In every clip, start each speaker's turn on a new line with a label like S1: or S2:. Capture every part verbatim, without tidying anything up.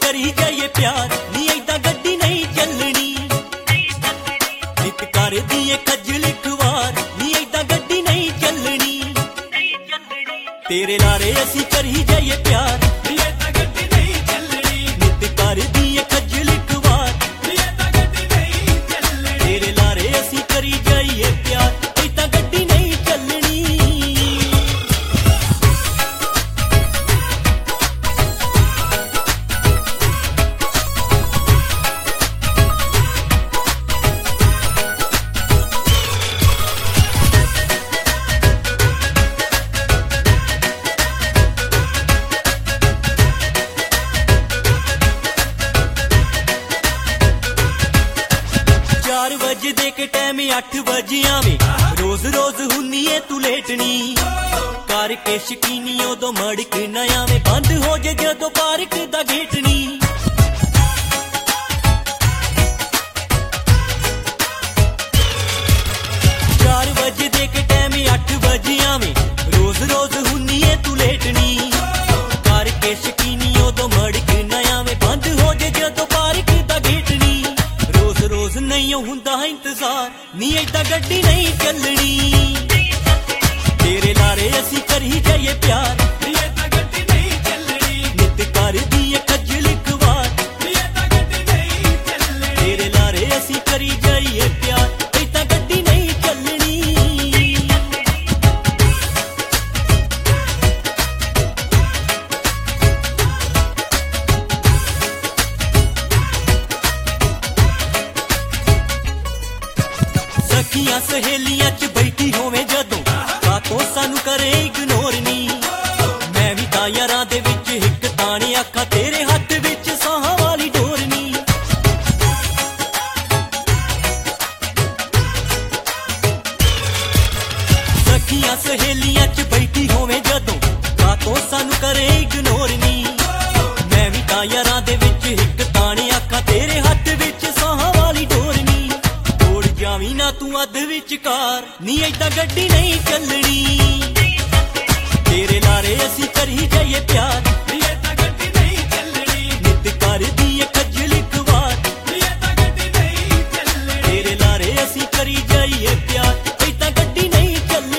S1: करी जाइए प्यार नी ऐदा गड्डी नहीं चलनी नित कर दिए खज्जल खुवार नी ऐदा गड्डी नहीं चलनी तेरे लारे असी करी जाइए प्यार नी ऐदा गड्डी नहीं चलनी नित कर दिए खज्जल खुवार नी ऐदा गड्डी नहीं चलनी तेरे लारे असी करी जाइए प्यार ऐदा गड्डी नहीं चलनी चार बजे दे के टाइम अठ बजिया में रोज रोज हुन्नी है तू लेटनी करके शकीनी उदो मड़क नया में बंद हो जे जदों पार्क दा गेटनी चार बजे दे के टाइम अठ बजिया में रोज रोज हुन्नी है तू लेटनी करके शकीनी उदो मड़क नया में बंद हो जे जदों पार्क दा गेटनी रोज रोज नहीं हुंदा इंतजार नी ऐदा गड्डी नहीं चलनी तेरे लारे असी करी जाइए प्यार नी ऐदा गड्डी नहीं चलनी नित कर दिए खज्जल खुवार नी ऐदा गड्डी नहीं चलनी तेरे लारे असी करी जाइए प्यार ऐदा गड्डी नहीं चलनी सखियां सहेलियां च बैठी होवे जदों बातों सानू करे इग्नोर नी मैं भी तां यारां दे विच हिक ताने आखा तेरे हत्थ विच साहां वाली डोर नी सखियां सहेलियां च बैठी होवे जदों बातों सानू करे इग्नोर नी मैं भी तां यारां दे विच हिक ताने आखा तेरे हत्थ विच साहां वाली डोर नी जावी ना तू अध विचकार नी ऐदा गड्डी नहीं चलनी तेरे लारे असी करी जाइए प्यार नी ऐदा गड्डी नहीं चलनी नित कर दिए खज्जल खुवार नी ऐदा गड्डी नहीं चलनी तेरे लारे असी करी जाइए प्यार ऐदा गड्डी नहीं चलनी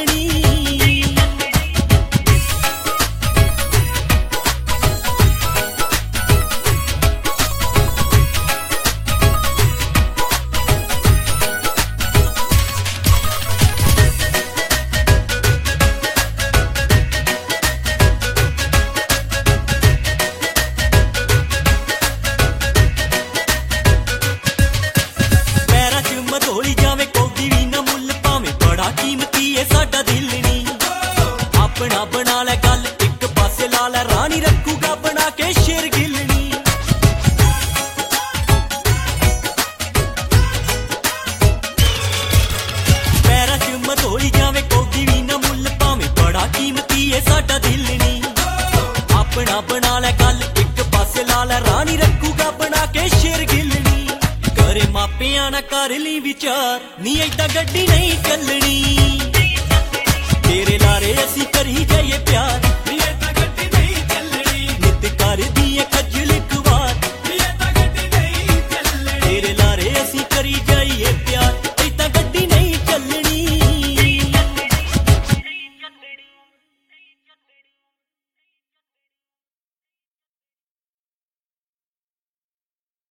S1: धोली जावे कोई भी ना मुल पावे बड़ा कीमती है साडा दिल नी अपना बना ले गल एक पासे ला ले रानी रखूगा बना के शेर गिलनी पैरां च मधोली जावे कोई भी ना मुल पावे बड़ा कीमती है साडा दिल नी अपना बना ले गल एक पासे ला ले रानी रखूगा बना के शेर गिलनी करे मापियां ना कर ली विचार नी ऐदा गड्डी नहीं चलनी तेरे लारे असी करी जाइए प्यार